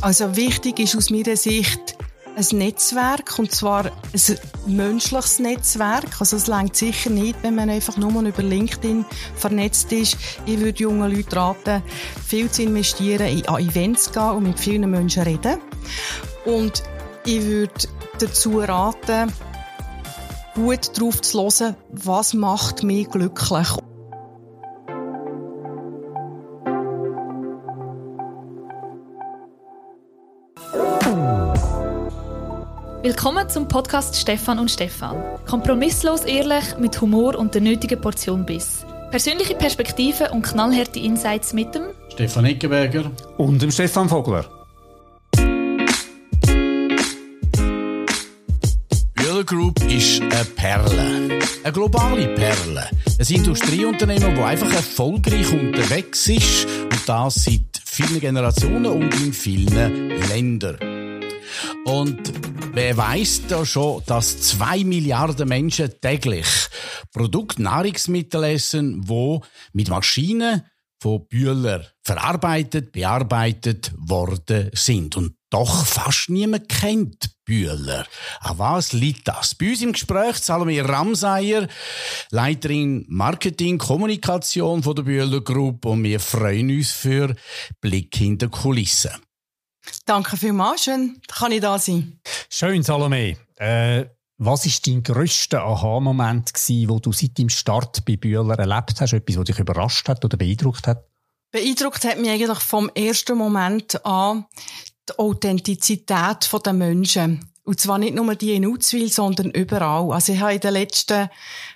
Also wichtig ist aus meiner Sicht ein Netzwerk, und zwar ein menschliches Netzwerk. Also es reicht sicher nicht, wenn man einfach nur über LinkedIn vernetzt ist. Ich würde jungen Leuten raten, viel zu investieren, an Events gehen und mit vielen Menschen reden. Und ich würde dazu raten, gut darauf zu hören, was macht mich glücklich. Willkommen zum Podcast Stefan und Stefan. Kompromisslos ehrlich, mit Humor und der nötigen Portion Biss. Persönliche Perspektiven und knallharte Insights mit dem Stefan Eckenberger und dem Stefan Vogler. Bühler Group ist eine Perle. Eine globale Perle. Ein Industrieunternehmen, das einfach erfolgreich unterwegs ist. Und das seit vielen Generationen und in vielen Ländern. Und wer weiss da schon, dass 2 Milliarden Menschen täglich Nahrungsmittel essen, die mit Maschinen von Bühler verarbeitet, bearbeitet worden sind. Und doch fast niemand kennt Bühler. An was liegt das? Bei uns im Gespräch Salome Ramsayer, Leiterin Marketing, Kommunikation von der Bühler Group, und wir freuen uns für Blick hinter die Kulissen. Danke vielmals, schön, kann ich da sein. Schön, Salome. Was war dein grösster Aha-Moment, den du seit dem Start bei Bühler erlebt hast? Etwas, das dich überrascht hat oder beeindruckt hat? Beeindruckt hat mich eigentlich vom ersten Moment an die Authentizität der Menschen. Und zwar nicht nur die in Uzwil, sondern überall. Also ich habe in den letzten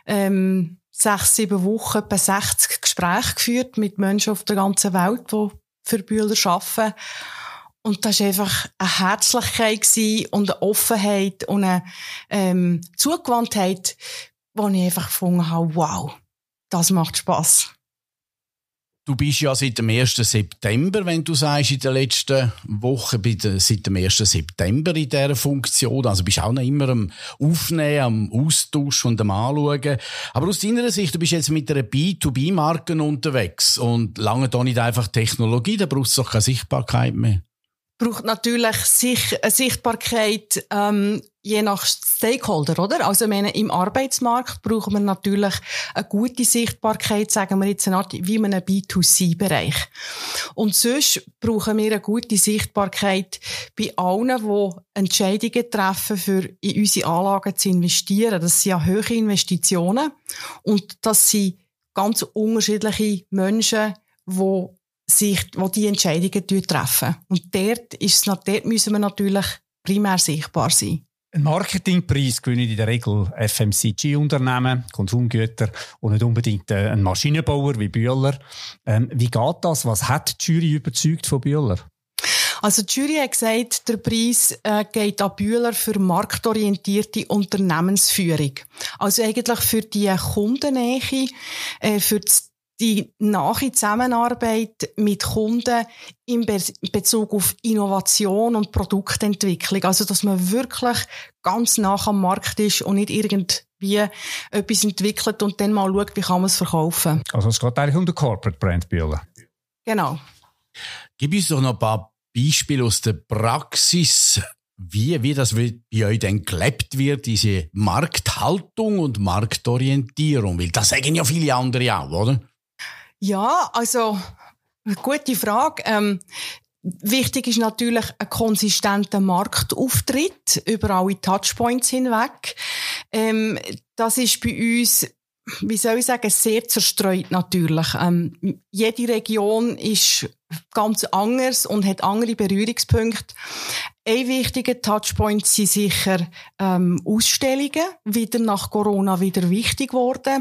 6-7 Wochen etwa 60 Gespräche geführt mit Menschen auf der ganzen Welt, die für Bühler arbeiten. Und das war einfach eine Herzlichkeit und eine Offenheit und eine Zugewandtheit, wo ich einfach gefunden habe, wow, das macht Spass. Du bist ja seit dem 1. September, wenn du sagst, in den letzten Wochen, seit dem 1. September in dieser Funktion. Also bist auch noch immer am Aufnehmen, am Austauschen und am Anschauen. Aber aus deiner Sicht, du bist jetzt mit einer B2B-Marke unterwegs und lange da nicht einfach Technologie, da braucht es doch keine Sichtbarkeit mehr. Braucht natürlich eine Sichtbarkeit, je nach Stakeholder, oder? Also, ich meine, im Arbeitsmarkt brauchen wir natürlich eine gute Sichtbarkeit, sagen wir jetzt eine Art, wie in einem B2C-Bereich. Und sonst brauchen wir eine gute Sichtbarkeit bei allen, die Entscheidungen treffen, für in unsere Anlagen zu investieren. Das sind ja hohe Investitionen. Und das sind ganz unterschiedliche Menschen, die die Entscheidungen treffen. Und dort müssen wir natürlich primär sichtbar sein. Ein Marketingpreis gewinnen in der Regel FMCG-Unternehmen, Konsumgüter und nicht unbedingt ein Maschinenbauer wie Bühler. Wie geht das? Was hat die Jury überzeugt von Bühler? Also die Jury hat gesagt, der Preis geht an Bühler für marktorientierte Unternehmensführung. Also eigentlich für die Kundennähe, für die nahe Zusammenarbeit mit Kunden in Bezug auf Innovation und Produktentwicklung. Also, dass man wirklich ganz nah am Markt ist und nicht irgendwie etwas entwickelt und dann mal schaut, wie kann man es verkaufen. Also, es geht eigentlich um den Corporate Brand Bühler. Genau. Gib uns doch noch ein paar Beispiele aus der Praxis, wie das bei euch denn gelebt wird, diese Markthaltung und Marktorientierung. Weil das sagen ja viele andere auch, oder? Ja, also, gute Frage. Wichtig ist natürlich ein konsistenter Marktauftritt über alle Touchpoints hinweg. Das ist bei uns, wie soll ich sagen, sehr zerstreut natürlich. Jede Region ist ganz anders und hat andere Berührungspunkte. Ein wichtiger Touchpoint sind sicher Ausstellungen, wieder nach Corona wieder wichtig geworden.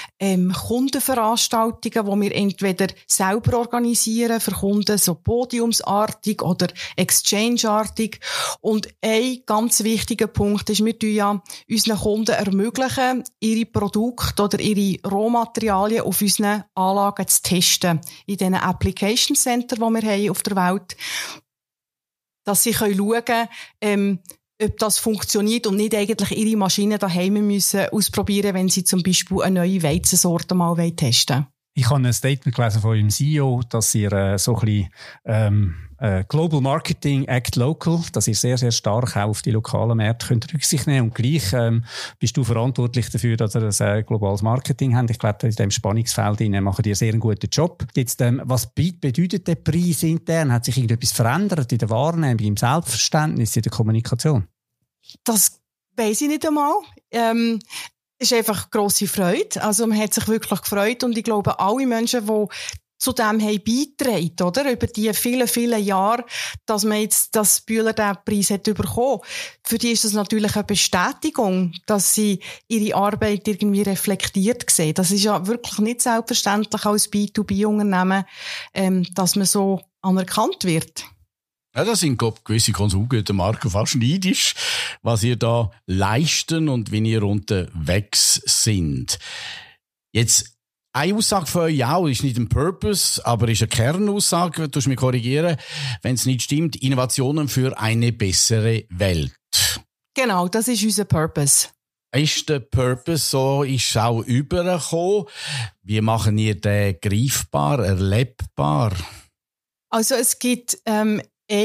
Kundenveranstaltungen, die wir entweder selber organisieren für Kunden, so podiumsartig oder exchangeartig. Und ein ganz wichtiger Punkt ist, wir tun ja unseren Kunden ermöglichen, ihre Produkte oder ihre Rohmaterialien auf unseren Anlagen zu testen. In diesen Application Center, die wir haben auf der Welt. Dass sie schauen können, ob das funktioniert und nicht eigentlich ihre Maschinen daheim müssen ausprobieren, wenn sie zum Beispiel eine neue Weizensorte mal testen wollen. Ich habe ein Statement gelesen von eurem CEO, dass ihr so ein bisschen Global Marketing Act Local, dass ihr sehr, sehr stark auch auf die lokalen Märkte könnt Rücksicht nehmen und gleich bist du verantwortlich dafür, dass ihr ein globales Marketing habt. Ich glaube, in diesem Spannungsfeld macht ihr sehr einen guten Job. Jetzt, was bedeutet der Preis intern? Hat sich irgendetwas verändert in der Wahrnehmung, im Selbstverständnis, in der Kommunikation? Das weiss ich nicht einmal. Es ist einfach grosse Freude. Also man hat sich wirklich gefreut und ich glaube, alle Menschen, die zu dem haben beigetragen, oder? Über die vielen, vielen Jahre, dass man jetzt das Bühler den Preis hat bekommen. Für die ist das natürlich eine Bestätigung, dass sie ihre Arbeit irgendwie reflektiert sehen. Das ist ja wirklich nicht selbstverständlich als B2B-Unternehmen, dass man so anerkannt wird. Ja, da sind gewisse Konsumgütermarken fast neidisch, was ihr da leisten und wie ihr unterwegs sind. Jetzt, eine Aussage von euch auch, ist nicht ein Purpose, aber ist eine Kernaussage, du musst mich korrigieren, wenn es nicht stimmt, Innovationen für eine bessere Welt. Genau, das ist unser Purpose. Ist der Purpose so, ist es auch übergekommen? Wie machen ihr den greifbar, erlebbar? Also es gibt einen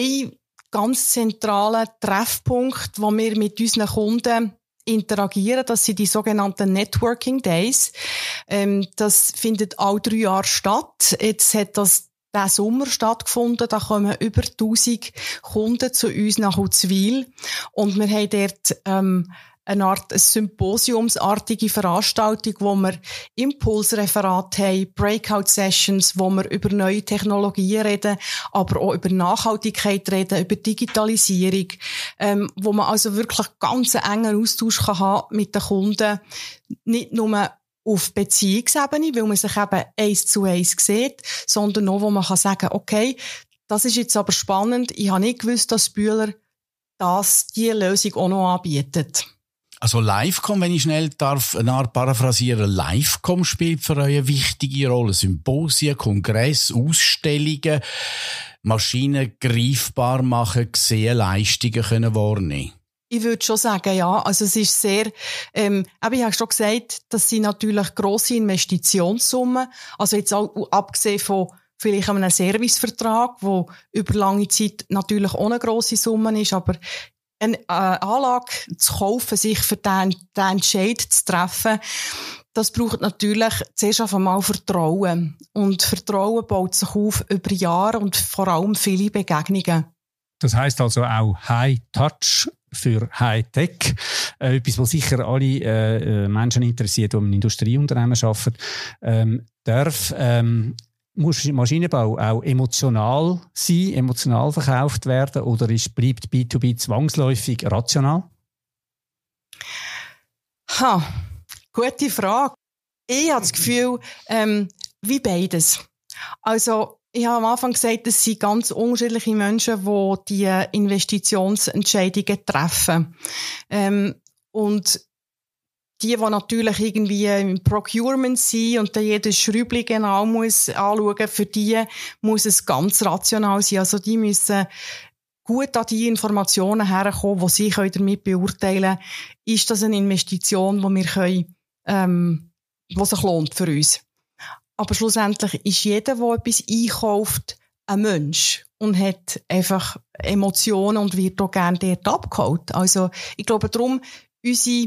ganz zentralen Treffpunkt, wo wir mit unseren Kunden interagieren. Das sind die sogenannten Networking Days. Das findet alle 3 Jahre statt. Jetzt hat das diesen Sommer stattgefunden. Da kommen über 1000 Kunden zu uns nach Uzwil. Und wir haben dort eine Art symposiumsartige Veranstaltung, wo wir Impulsreferate haben, Breakout-Sessions, wo wir über neue Technologien reden, aber auch über Nachhaltigkeit reden, über Digitalisierung, wo man also wirklich ganz engen Austausch kann haben mit den Kunden, nicht nur auf Beziehungsebene, weil man sich eben 1:1 sieht, sondern auch, wo man kann sagen, okay, das ist jetzt aber spannend, ich habe nicht gewusst, dass Bühler diese Lösung auch noch anbietet. Also Livecom, wenn ich schnell darf, eine Art paraphrasieren, Livecom spielt für euch eine wichtige Rolle. Symposien, Kongress, Ausstellungen, Maschinen greifbar machen, sehen, Leistungen können wahrnehmen. Ich würde schon sagen, ja. Also es ist sehr, aber ich habe schon gesagt, das sind natürlich grosse Investitionssummen. Also jetzt auch abgesehen von vielleicht einem Servicevertrag, wo über lange Zeit natürlich auch eine grosse Summe ist, aber eine Anlage zu kaufen, sich für den Entscheid zu treffen, das braucht natürlich zuerst einmal Vertrauen. Und Vertrauen baut sich auf über Jahre und vor allem viele Begegnungen. Das heisst also auch High Touch für High Tech. Etwas, was sicher alle Menschen interessiert, die im Industrieunternehmen arbeiten. Darf muss Maschinenbau auch emotional sein, emotional verkauft werden, oder bleibt B2B zwangsläufig rational? Gute Frage. Ich habe das Gefühl, wie beides. Also, ich habe am Anfang gesagt, es sind ganz unterschiedliche Menschen, die die Investitionsentscheidungen treffen. Und die natürlich irgendwie im Procurement sind und dann jedes Schräubchen genau muss anschauen, für die muss es ganz rational sein. Also die müssen gut an die Informationen herkommen, die sie damit beurteilen können, ist das eine Investition, die wir können, die sich lohnt für uns. Aber schlussendlich ist jeder, der etwas einkauft, ein Mensch und hat einfach Emotionen und wird auch gerne dort abgeholt. Also ich glaube darum, unsere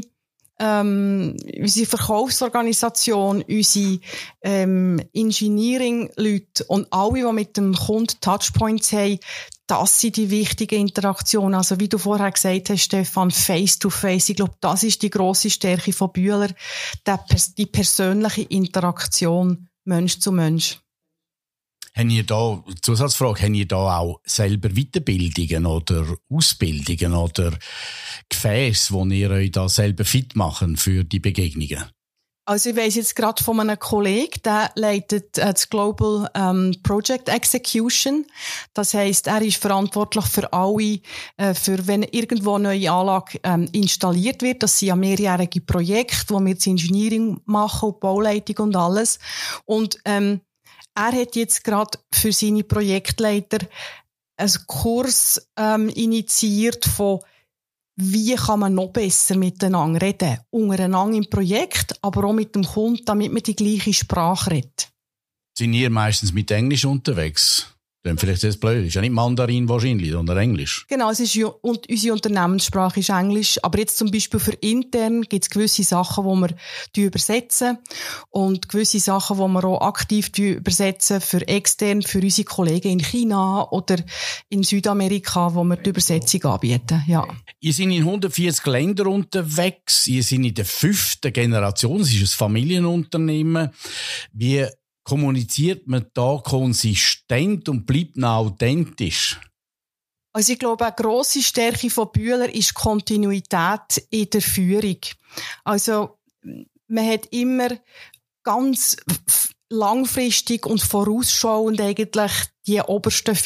Verkaufsorganisation, unsere Engineering-Leute und alle, die mit dem Kunden Touchpoints haben, das sind die wichtigen Interaktionen. Also wie du vorher gesagt hast, Stefan, Face-to-Face. Ich glaube, das ist die grosse Stärke von Bühler, die persönliche Interaktion Mensch zu Mensch. Haben ihr da, Zusatzfrage, haben ihr da auch selber Weiterbildungen oder Ausbildungen oder Gefäße, wo ihr euch da selber fit machen für die Begegnungen? Also ich weiss jetzt gerade von einem Kollegen, der leitet das Global Project Execution. Das heisst, er ist verantwortlich für alle, für wenn irgendwo eine neue Anlage installiert wird. Das sind ja mehrjährige Projekte, wo wir das Engineering machen, und Bauleitung und alles. Und er hat jetzt gerade für seine Projektleiter einen Kurs initiiert von wie kann man noch besser miteinander reden? Untereinander im Projekt, aber auch mit dem Kunden, damit man die gleiche Sprache redet. Sind ihr meistens mit Englisch unterwegs? Dann vielleicht ist das blöd. Ist ja nicht Mandarin wahrscheinlich, sondern Englisch. Genau, es ist und unsere Unternehmenssprache ist Englisch. Aber jetzt zum Beispiel für intern gibt es gewisse Sachen, die wir übersetzen. Und gewisse Sachen, die wir auch aktiv übersetzen für extern, für unsere Kollegen in China oder in Südamerika, wo wir die Übersetzung anbieten. Ja. Ihr seid in 140 Ländern unterwegs. Ihr seid in der 5. Generation. Es ist ein Familienunternehmen. Wie kommuniziert man da konsistent und bleibt noch authentisch? Also ich glaube, eine grosse Stärke von Bühler ist Kontinuität in der Führung. Also man hat immer ganz langfristig und vorausschauend eigentlich die obersten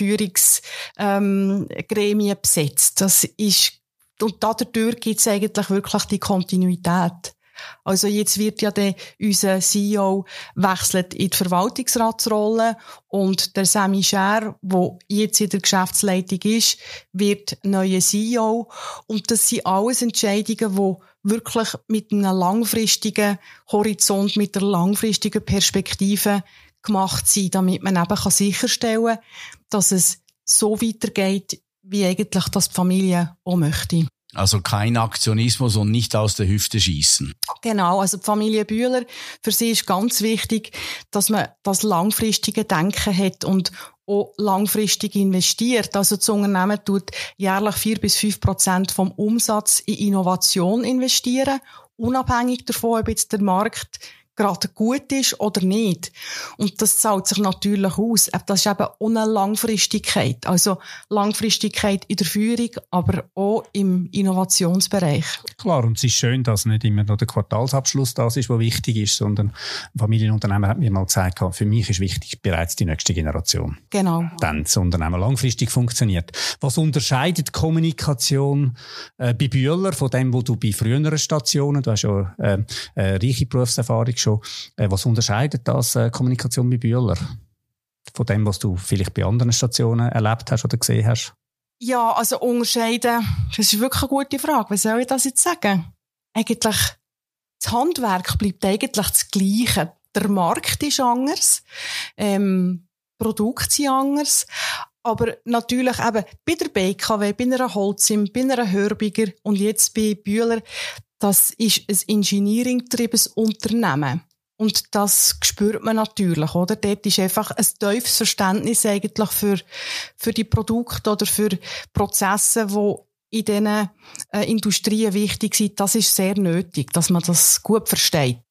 Führungsgremien besetzt. Und dadurch gibt es eigentlich wirklich die Kontinuität. Also jetzt wird ja unser CEO wechselt in die Verwaltungsratsrolle und der Sami Schär, der jetzt in der Geschäftsleitung ist, wird neuer CEO. Und das sind alles Entscheidungen, die wirklich mit einem langfristigen Horizont, mit einer langfristigen Perspektive gemacht sind, damit man eben sicherstellen kann, dass es so weitergeht, wie eigentlich das die Familie auch möchte. Also kein Aktionismus und nicht aus der Hüfte schießen. Genau, also die Familie Bühler, für sie ist ganz wichtig, dass man das langfristige Denken hat und auch langfristig investiert. Also das Unternehmen tut jährlich 4-5% vom Umsatz in Innovation investieren, unabhängig davon, ob jetzt der Markt gerade gut ist oder nicht. Und das zahlt sich natürlich aus. Das ist eben auch eine Langfristigkeit. Also Langfristigkeit in der Führung, aber auch im Innovationsbereich. Klar, und es ist schön, dass nicht immer noch der Quartalsabschluss das ist, was wichtig ist, sondern ein Familienunternehmen hat mir mal gesagt, für mich ist wichtig bereits die nächste Generation. Genau. Dann das Unternehmen langfristig funktioniert. Was unterscheidet Kommunikation bei Bühler von dem, wo du bei früheren Stationen, du hast ja reiche Berufserfahrung schon, was unterscheidet das Kommunikation bei Bühler von dem, was du vielleicht bei anderen Stationen erlebt hast oder gesehen hast? Ja, also unterscheiden, das ist wirklich eine gute Frage. Was soll ich das jetzt sagen? Eigentlich, das Handwerk bleibt eigentlich das Gleiche. Der Markt ist anders, Produkte sind anders, aber natürlich eben bei der BKW, bei einer Holcim, bei einer Hörbiger und jetzt bei Bühler, das ist ein engineering-getriebenes Unternehmen. Und das spürt man natürlich, oder? Dort ist einfach ein tiefes Verständnis eigentlich für die Produkte oder für Prozesse, die in diesen Industrien wichtig sind. Das ist sehr nötig, dass man das gut versteht.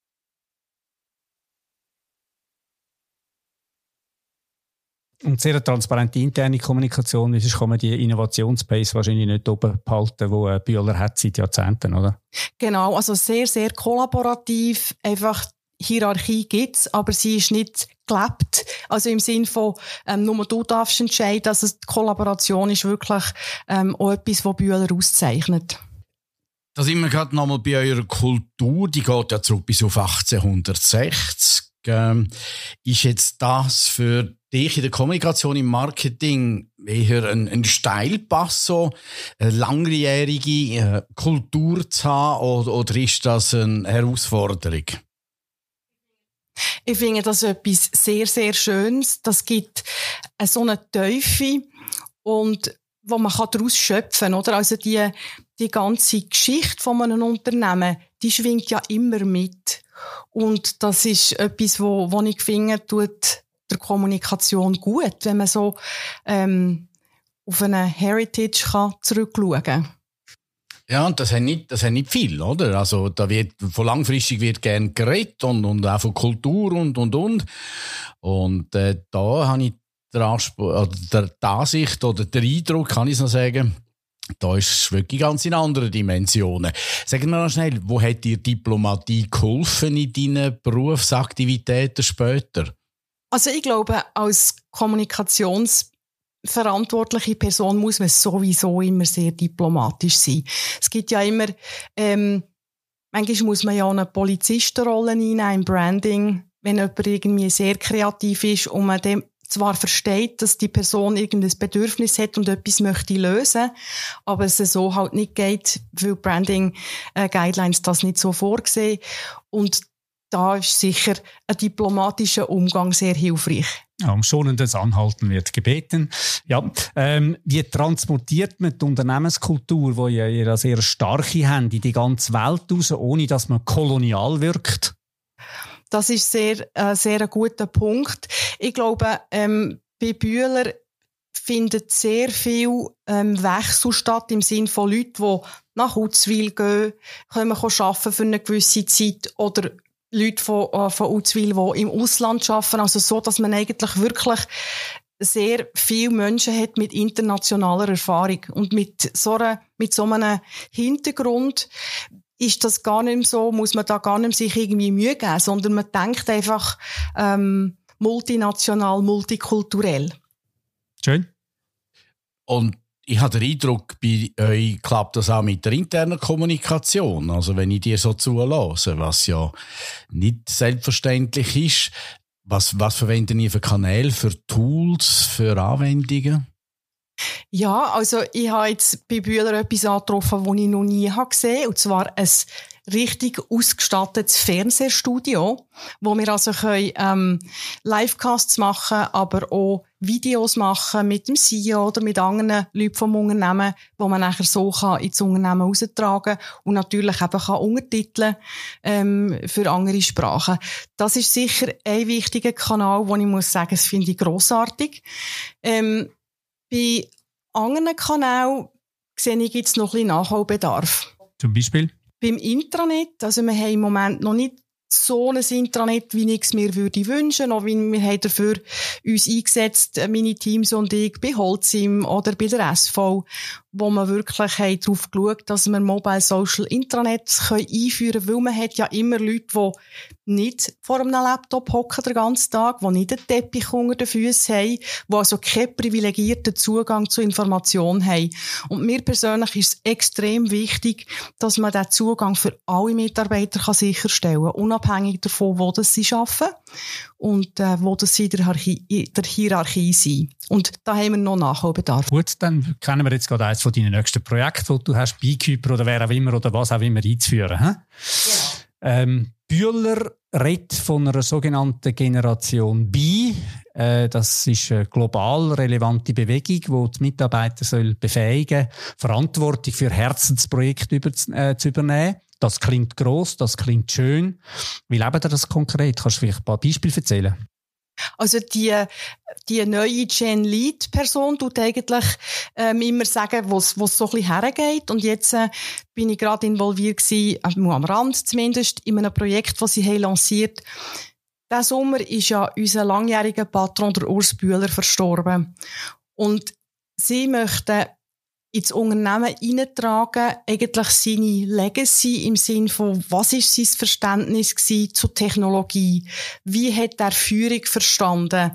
Und sehr transparente interne Kommunikation, sonst kann man die Innovationspace wahrscheinlich nicht oben behalten, die Bühler hat seit Jahrzehnten, oder? Genau, also sehr, sehr kollaborativ. Einfach Hierarchie gibt's, aber sie ist nicht gelebt. Also im Sinn von, nur du darfst entscheiden. Also die Kollaboration ist wirklich auch etwas, was Bühler auszeichnet. Da sind wir gerade nochmal bei eurer Kultur. Die geht ja zurück bis auf 1860. Ist jetzt das für dich in der Kommunikation, im Marketing eher ein Steilpass, so eine langjährige Kultur zu haben, oder ist das eine Herausforderung? Ich finde das etwas sehr, sehr Schönes. Das gibt so eine Tiefe und wo man daraus schöpfen kann, oder? Also die ganze Geschichte von einem Unternehmen, die schwingt ja immer mit. Und das ist etwas, wo ich finde, tut der Kommunikation gut, wenn man so auf eine Heritage zurückschauen kann. Ja, und das hat nicht viel, oder? Also, von langfristig wird gern geredet und auch von Kultur und. Und, da habe ich die Ansicht oder den Eindruck, kann ich noch sagen, da ist es wirklich ganz in anderen Dimensionen. Sagen wir mal schnell, wo hat dir Diplomatie geholfen in deinen Berufsaktivitäten später? Also, ich glaube, als kommunikationsverantwortliche Person muss man sowieso immer sehr diplomatisch sein. Es gibt ja immer, manchmal muss man ja eine Polizistenrolle einnehmen im Branding, wenn jemand irgendwie sehr kreativ ist und man dem zwar versteht, dass die Person irgendein Bedürfnis hat und etwas möchte lösen, aber es so halt nicht geht, weil Branding Guidelines das nicht so vorsehen. Und da ist sicher ein diplomatischer Umgang sehr hilfreich. Ja, um schonendes Anhalten wird gebeten. Ja, wie transportiert man die Unternehmenskultur, die ihr ja sehr starke habt, in die ganze Welt raus, ohne dass man kolonial wirkt? Das ist sehr ein guter Punkt. Ich glaube, bei Bühler findet sehr viel Wechsel statt im Sinne von Leuten, die nach Uzwil gehen, können arbeiten für eine gewisse Zeit, oder Leute von Uzwil, die im Ausland arbeiten. Also so, dass man eigentlich wirklich sehr viele Menschen hat mit internationaler Erfahrung. Und mit so einem Hintergrund ist das gar nicht mehr so, muss man da gar nicht mehr sich irgendwie Mühe geben, sondern man denkt einfach multinational, multikulturell. Schön. Und ich habe den Eindruck, bei euch klappt das auch mit der internen Kommunikation. Also wenn ich dir so zulasse, was ja nicht selbstverständlich ist, was verwenden ihr für Kanäle, für Tools, für Anwendungen? Ja, also ich habe jetzt bei Bühler etwas angetroffen, das ich noch nie gesehen habe, und zwar ein richtig ausgestattetes Fernsehstudio, wo wir also können, Livecasts machen, aber auch Videos machen mit dem CEO oder mit anderen Leuten vom Unternehmen, wo man nachher so ins Unternehmen raustragen kann und natürlich eben untertiteln für andere Sprachen. Das ist sicher ein wichtiger Kanal, wo ich muss sagen, das finde ich grossartig. Bei anderen Kanälen sehe ich jetzt noch ein bisschen Nachholbedarf. Zum Beispiel? Beim Intranet, also wir haben im Moment noch nicht so ein Intranet, wie ich es mir würde wünschen, auch wie wir haben dafür uns eingesetzt, meine Teams und ich, bei Holcim oder bei der SV, wo wir wirklich haben darauf geschaut, dass wir Mobile Social Intranets einführen können, weil man hat ja immer Leute, die nicht vor einem Laptop hocken den ganzen Tag, die nicht einen Teppich unter den Füßen haben, die also keinen privilegierten Zugang zu Informationen haben. Und mir persönlich ist es extrem wichtig, dass man diesen Zugang für alle Mitarbeiter sicherstellen kann, unabhängig davon, wo das sie arbeiten und wo das sie in der Hierarchie sind. Und da haben wir noch Nachholbedarf. Gut, dann kennen wir jetzt gerade eines von deinen nächsten Projekten, die du hast, Beekeeper oder wer auch immer oder was auch immer einzuführen. Genau. Bühler redet von einer sogenannten Generation B. Das ist eine global relevante Bewegung, die die Mitarbeiter befähigen soll, Verantwortung für Herzensprojekte zu übernehmen. Das klingt gross, das klingt schön. Wie lebt ihr das konkret? Kannst du vielleicht ein paar Beispiele erzählen? Also die neue Gen-Lead-Person tut eigentlich immer sagen, wo es so ein bisschen hergeht. Und jetzt bin ich gerade involviert gewesen, am Rand zumindest, in einem Projekt, das sie haben lanciert. Diesen Sommer ist ja unser langjähriger Patron, der Urs Bühler, verstorben. Und sie möchten ins Unternehmen hineintragen, eigentlich seine Legacy im Sinn von, was ist sein Verständnis gewesen zur Technologie? Wie hat er Führung verstanden?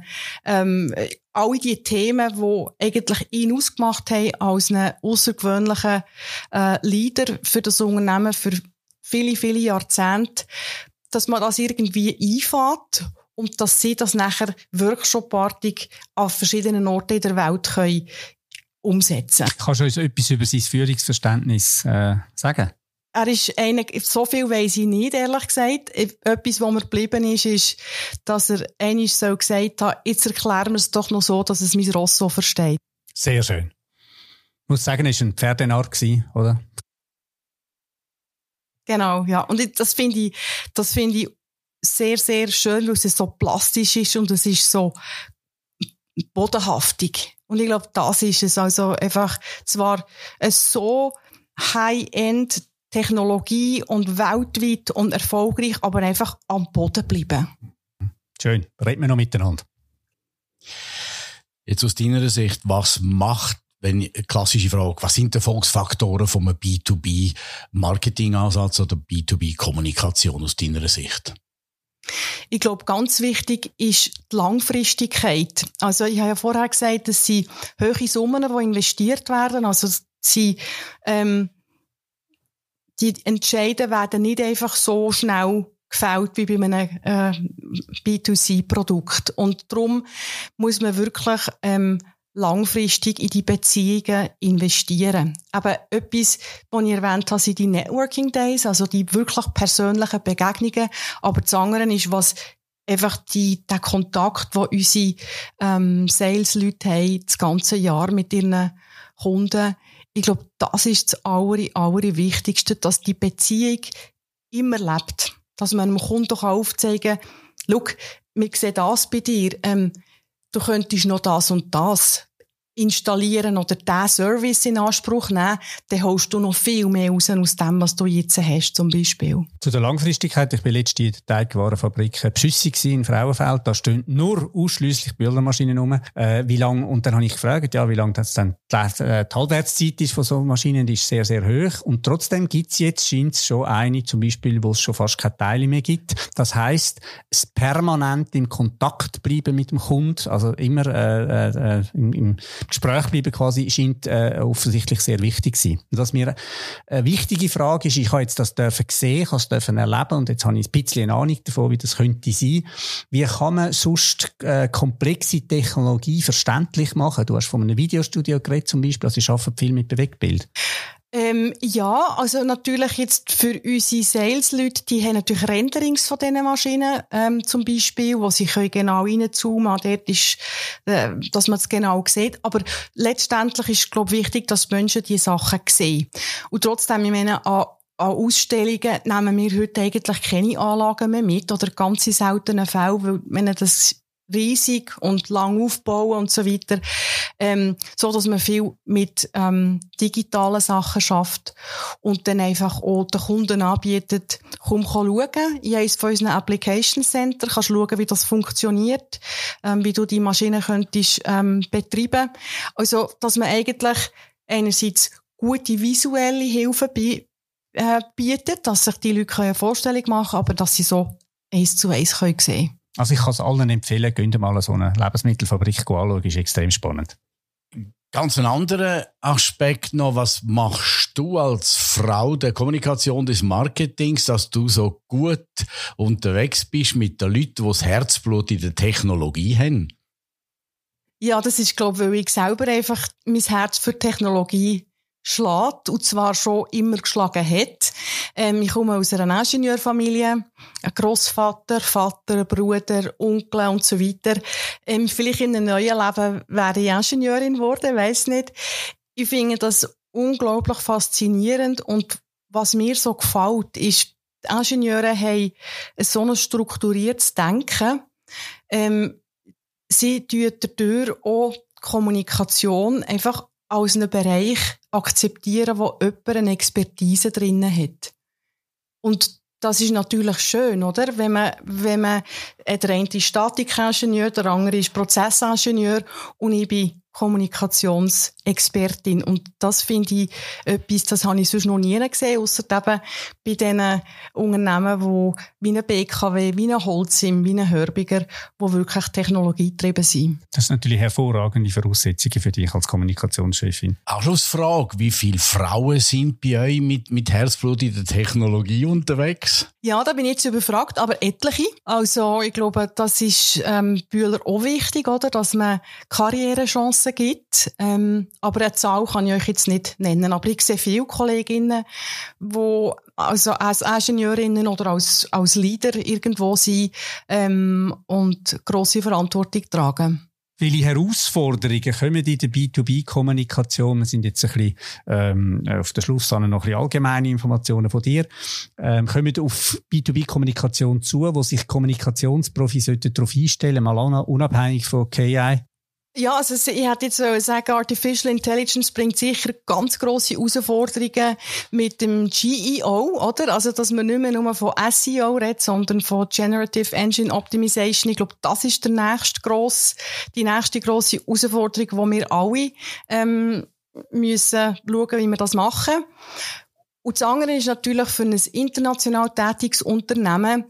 All die Themen, die eigentlich ihn ausgemacht haben als einen außergewöhnlichen Leader für das Unternehmen für viele, viele Jahrzehnte, dass man das irgendwie einfährt und dass sie das nachher workshopartig an verschiedenen Orten in der Welt können umsetzen. Kannst du uns etwas über sein Führungsverständnis sagen? Er ist so viel weiss ich nicht, ehrlich gesagt. Etwas, was mir geblieben ist, dass er einmal so gesagt hat, jetzt erklären wir es doch noch so, dass es mein Ross so versteht. Sehr schön. Ich muss sagen, er war ein Pferdenarr, oder? Genau, ja. Und das finde ich sehr, sehr schön, weil es so plastisch ist und es ist so bodenhaftig. Und ich glaube, das ist es. Also einfach zwar eine so High-End Technologie und weltweit und erfolgreich, aber einfach am Boden bleiben. Schön. Reden wir noch miteinander. Jetzt aus deiner Sicht, was macht, klassische Frage, was sind die Erfolgsfaktoren von einem B2B-Marketing-Ansatz oder B2B-Kommunikation aus deiner Sicht? Ich glaube, ganz wichtig ist die Langfristigkeit. Also ich habe ja vorher gesagt, es sind hohe Summen, die investiert werden. Also die Entscheide werden nicht einfach so schnell gefällt wie bei einem B2C-Produkt. Und darum muss man wirklich langfristig in die Beziehungen investieren. Aber etwas, was ich erwähnt habe, sind die Networking Days, also die wirklich persönlichen Begegnungen. Aber das andere ist, was einfach der Kontakt, den unsere Sales-Leute haben, das ganze Jahr mit ihren Kunden. Ich glaube, das ist das Allerwichtigste, dass die Beziehung immer lebt. Dass man dem Kunden aufzeigen kann, schau, wir sehen das bei dir, du könntest noch das und das installieren oder diesen Service in Anspruch nehmen, dann holst du noch viel mehr raus aus dem, was du jetzt hast, zum Beispiel. Zu der Langfristigkeit, ich war letztens in der Teigwarenfabrik Pschüssi in Frauenfeld, da stehen nur ausschliesslich Bühlermaschinen rum. Wie lange, und dann habe ich gefragt, ja, wie lange das dann die Halbwertszeit ist von so Maschinen, die ist sehr, sehr hoch. Und trotzdem gibt es jetzt, scheint es schon eine, zum Beispiel, wo es schon fast keine Teile mehr gibt. Das heisst, es permanent im Kontakt bleiben mit dem Kunden, also immer im Gespräch bleiben quasi, scheint offensichtlich sehr wichtig zu sein. Und was mir eine wichtige Frage ist, ich habe jetzt das sehen, ich habe es erleben und jetzt habe ich ein bisschen eine Ahnung davon, wie das könnte sein. Wie kann man sonst komplexe Technologie verständlich machen? Du hast von einem Videostudio geredet zum Beispiel, also ich arbeite viel mit Bewegtbild. Ja, also natürlich jetzt für unsere Sales-Leute, die haben natürlich Renderings von diesen Maschinen, zum Beispiel, wo sie genau reinzoomen können. Dort ist, dass man es genau sieht. Aber letztendlich ist, glaube ich, wichtig, dass die Menschen diese Sachen sehen. Und trotzdem, ich meine, an Ausstellungen nehmen wir heute eigentlich keine Anlagen mehr mit oder ganz seltene Fälle, weil, wenn das riesig und lang aufbauen und so weiter, so dass man viel mit digitalen Sachen schafft und dann einfach auch den Kunden anbietet, komm schauen, in eines von unseren Application Center, kannst schauen, wie das funktioniert, wie du die Maschine könntest betreiben. Also, dass man eigentlich einerseits gute visuelle Hilfe bietet, dass sich die Leute eine Vorstellung machen können, aber dass sie so 1:1 sehen können. Also ich kann es allen empfehlen, gehen mal so eine Lebensmittelfabrik anschauen, ist extrem spannend. Ganz ein anderer Aspekt noch, was machst du als Frau der Kommunikation des Marketings, dass du so gut unterwegs bist mit den Leuten, die das Herzblut in der Technologie haben? Ja, das ist, glaube ich, weil ich selber einfach mein Herz für Technologie schlägt, und zwar schon immer geschlagen hat. Ich komme aus einer Ingenieurfamilie, ein Grossvater, Vater, Bruder, Onkel und so weiter. Vielleicht in einem neuen Leben wäre ich Ingenieurin geworden, weiss nicht. Ich finde das unglaublich faszinierend, und was mir so gefällt, ist, die Ingenieure haben so ein strukturiertes Denken. Sie tun dadurch auch die Kommunikation einfach als einen Bereich akzeptieren, wo jemand eine Expertise drin hat. Und das ist natürlich schön, oder? Wenn man der eine ist Statikingenieur, der andere ist Prozessingenieur und ich bin Kommunikationsexpertin. Und das finde ich etwas, das habe ich sonst noch nie gesehen, ausser eben bei diesen Unternehmen, die wie eine BKW, wie eine Holcim, wie eine Hörbiger, die wirklich technologiegetrieben sind. Das sind natürlich hervorragende Voraussetzungen für dich als Kommunikationschefin. Abschlussfrage, wie viele Frauen sind bei euch mit Herzblut in der Technologie unterwegs? Ja, da bin ich jetzt überfragt, aber etliche. Also ich glaube, das ist Bühler auch wichtig, oder, dass man Karrierechancen gibt. Aber eine Zahl kann ich euch jetzt nicht nennen. Aber ich sehe viele Kolleginnen, die also als Ingenieurinnen oder als Leader irgendwo sind und grosse Verantwortung tragen. Viele Herausforderungen kommen in der B2B-Kommunikation. Wir sind jetzt ein bisschen auf der Schlussphase noch ein bisschen allgemeine Informationen von dir. Kommen auf B2B-Kommunikation zu, wo sich Kommunikationsprofis darauf einstellen, mal unabhängig von KI? Ja, also ich hätte jetzt sagen, Artificial Intelligence bringt sicher ganz grosse Herausforderungen mit dem GEO, oder? Also, dass man nicht mehr nur von SEO redet, sondern von Generative Engine Optimization. Ich glaube, das ist die nächste grosse Herausforderung, die wir alle müssen schauen, wie wir das machen. Und das andere ist natürlich für ein international tätiges Unternehmen,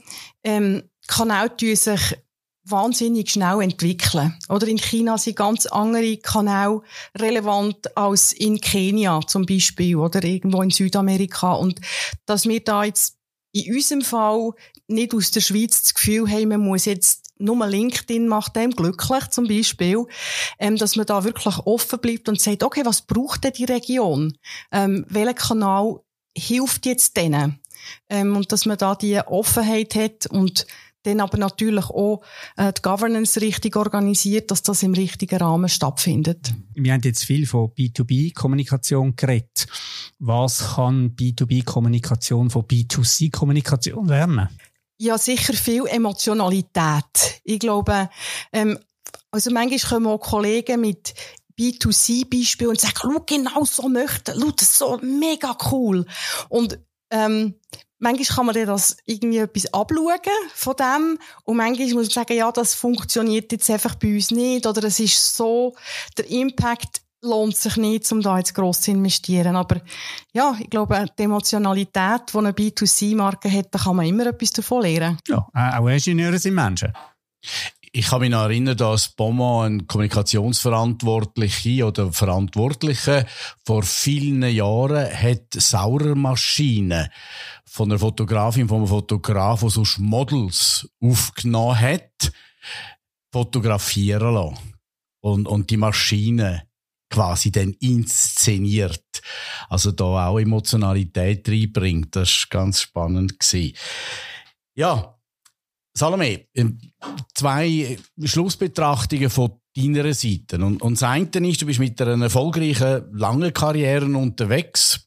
Kanäle sich wahnsinnig schnell entwickeln. Oder in China sind ganz andere Kanäle relevant als in Kenia zum Beispiel oder irgendwo in Südamerika. Und dass wir da jetzt in unserem Fall nicht aus der Schweiz das Gefühl haben, man muss jetzt nur LinkedIn macht einem glücklich, zum Beispiel, dass man da wirklich offen bleibt und sagt, okay, was braucht denn die Region? Welcher Kanal hilft jetzt denen? Und dass man da die Offenheit hat und dann aber natürlich auch die Governance richtig organisiert, dass das im richtigen Rahmen stattfindet. Wir haben jetzt viel von B2B-Kommunikation geredet. Was kann B2B-Kommunikation von B2C-Kommunikation lernen? Ja, sicher viel Emotionalität. Ich glaube, also manchmal kommen auch Kollegen mit B2C-Beispielen und sagen, schau, genau so möchten, schau, das ist so mega cool. Und manchmal kann man das irgendwie etwas abschauen von dem und manchmal muss man sagen, ja, das funktioniert jetzt einfach bei uns nicht oder es ist so, der Impact lohnt sich nicht, um da jetzt gross zu investieren. Aber ja, ich glaube, die Emotionalität, die eine B2C-Marke hat, da kann man immer etwas davon lernen. Ja, auch Ingenieure sind Menschen. Ich kann mich noch erinnern, dass Beaumont ein Kommunikationsverantwortliche oder Verantwortliche vor vielen Jahren hat Sauermaschinen von einer Fotografin, von einem Fotograf, der sonst Models aufgenommen hat, fotografieren lassen. Und die Maschine quasi dann inszeniert. Also da auch Emotionalität reinbringt. Das war ganz spannend gewesen. Ja, Salome, 2 Schlussbetrachtungen von deiner Seite. Und das eine ist, du bist mit einer erfolgreichen, langen Karriere unterwegs.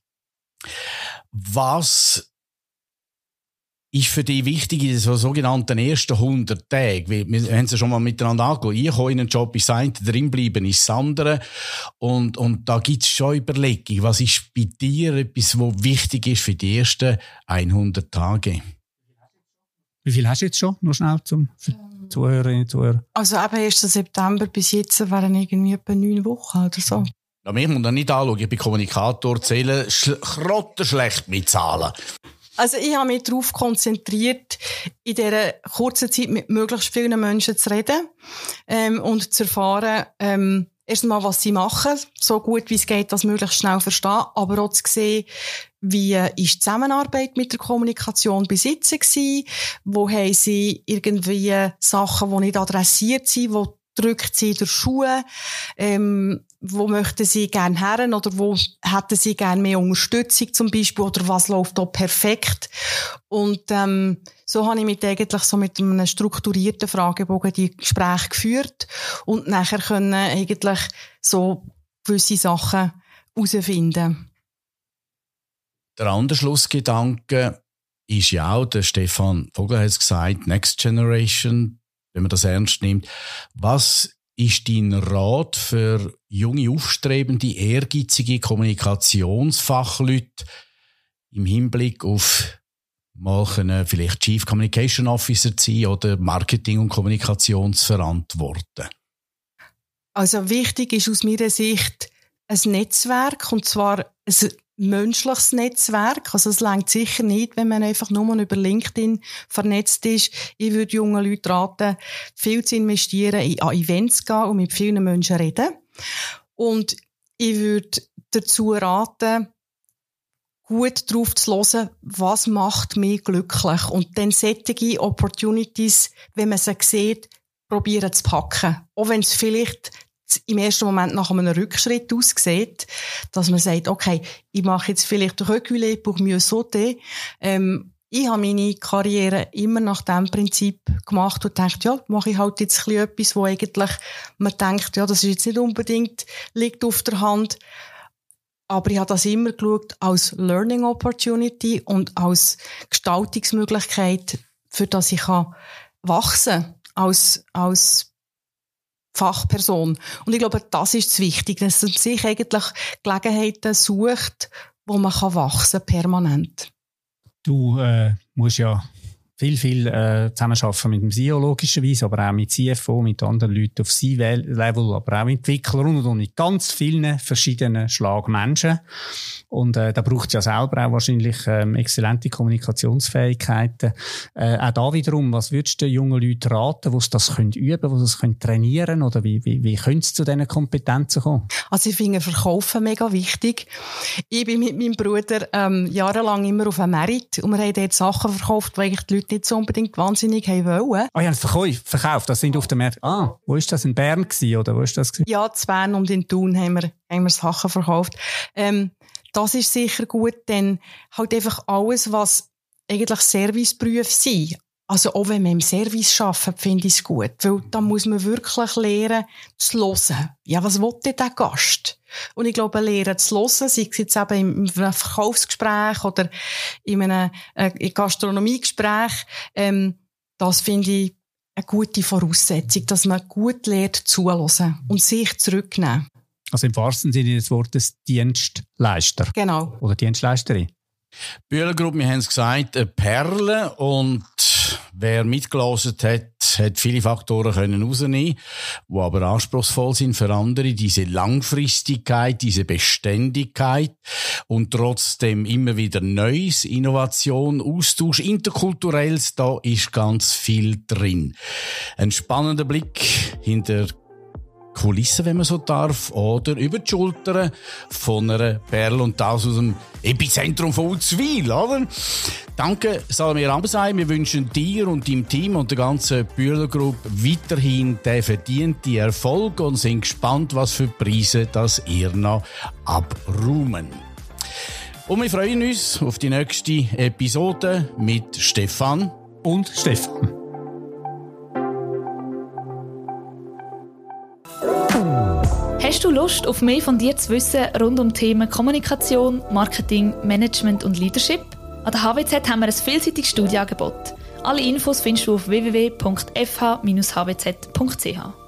Was ist für dich wichtig in den sogenannten ersten 100 Tagen? Wir haben es ja schon mal miteinander angeschaut. Ich komme in einen Job, ist das eine, drinbleiben ist das andere. Und da gibt es schon Überlegungen. Was ist bei dir etwas, was wichtig ist für die ersten 100 Tage? Wie viel hast du jetzt schon? Nur schnell zum Zuhörerinnen und Zuhörer. Also eben 1. September bis jetzt wären irgendwie etwa 9 Wochen oder so. Ja, mich muss man nicht anschauen. Ich bin Kommunikator, zähle grottenschlecht mit Zahlen. Also ich habe mich darauf konzentriert, in dieser kurzen Zeit mit möglichst vielen Menschen zu reden und zu erfahren, erstmal, was sie machen, so gut wie es geht, das möglichst schnell verstehen, aber auch zu sehen, wie ist die Zusammenarbeit mit der Kommunikation bis jetzt gewesen, wo haben sie irgendwie Sachen, die nicht adressiert sind, wo drückt sie der Schuhe, wo möchten sie gerne her oder wo hätten sie gerne mehr Unterstützung zum Beispiel oder was läuft da perfekt. Und so habe ich mich eigentlich so mit einem strukturierten Fragebogen die Gespräche geführt und nachher können eigentlich so gewisse Sachen herausfinden. Der andere Schlussgedanke ist ja auch, der Stefan Vogel hat es gesagt, Next Generation, wenn man das ernst nimmt. Was ist dein Rat für junge, aufstrebende, ehrgeizige Kommunikationsfachleute im Hinblick auf mal vielleicht Chief Communication Officer zu sein oder Marketing und Kommunikation zu verantworten? Also wichtig ist aus meiner Sicht ein Netzwerk, und zwar ein menschliches Netzwerk. Also es reicht sicher nicht, wenn man einfach nur über LinkedIn vernetzt ist. Ich würde jungen Leuten raten, viel zu investieren, an Events gehen und mit vielen Menschen reden. Und ich würde dazu raten, gut darauf zu hören, was macht mich glücklich. Und dann solche Opportunities, wenn man sie sieht, probieren zu packen. Auch wenn es vielleicht im ersten Moment nach einem Rückschritt aussieht, dass man sagt, okay, ich mache jetzt vielleicht Reculé pour mieux sauter. Ich habe meine Karriere immer nach diesem Prinzip gemacht und dachte, ja, mache ich halt jetzt ein bisschen etwas, wo eigentlich man denkt, ja, das ist jetzt nicht unbedingt, liegt auf der Hand. Aber ich habe das immer geschaut als Learning Opportunity und als Gestaltungsmöglichkeit, für das ich wachsen kann als Fachperson. Und ich glaube, das ist das Wichtige, dass man sich eigentlich Gelegenheiten sucht, wo man wachsen kann, permanent. Du musst ja viel zusammenarbeiten mit dem CEO logischerweise, aber auch mit CFO, mit anderen Leuten auf C-Level, aber auch Entwicklern und mit ganz vielen verschiedenen Schlag Menschen. Und da braucht es ja selber auch wahrscheinlich exzellente Kommunikationsfähigkeiten. Auch da wiederum, was würdest du den jungen Leuten raten, die das üben können, die das trainieren können, oder wie können sie zu diesen Kompetenzen kommen? Also ich finde Verkaufen mega wichtig. Ich bin mit meinem Bruder jahrelang immer auf einem Merit und wir haben dort Sachen verkauft, wo eigentlich die Leute nicht so unbedingt wahnsinnig wollen. Ah, ja, verkauft. Das sind auf dem Markt. Wo ist das? In Bern gewesen, oder wo ist das gewesen? Ja, in Bern und in Thun haben wir Sachen verkauft. Das ist sicher gut, denn halt einfach alles, was eigentlich Serviceberufe sind. Also auch wenn man im Service arbeitet, finde ich es gut. Weil da muss man wirklich lernen, zu hören. Ja, was will denn der Gast? Und ich glaube, lernen zu hören, sei es jetzt eben im Verkaufsgespräch oder in einem Gastronomiegespräch, das finde ich eine gute Voraussetzung, dass man gut lernt zuhören und sich zurücknehmen. Also im wahrsten Sinne des Wortes Dienstleister. Genau. Oder Dienstleisterin. Bühler Group, wir haben es gesagt, eine Perle, und wer mitgelesen hat viele Faktoren können rausnehmen, die aber anspruchsvoll sind für andere. Diese Langfristigkeit, diese Beständigkeit und trotzdem immer wieder Neues, Innovation, Austausch, Interkulturelles, da ist ganz viel drin. Ein spannender Blick hinter Kulissen, wenn man so darf, oder über die Schultern von einer Perle, und das aus dem Epizentrum von Uzwil, oder? Danke, Salome Ramsay. Wir wünschen dir und deinem Team und der ganzen Bühler Group weiterhin den verdienten Erfolg und sind gespannt, was für Preise das ihr noch abräumen. Und wir freuen uns auf die nächste Episode mit Stefan und Stefan. Hast du Lust, auf mehr von dir zu wissen rund um Themen Kommunikation, Marketing, Management und Leadership? An der HWZ haben wir ein vielseitiges Studienangebot. Alle Infos findest du auf www.fh-hwz.ch.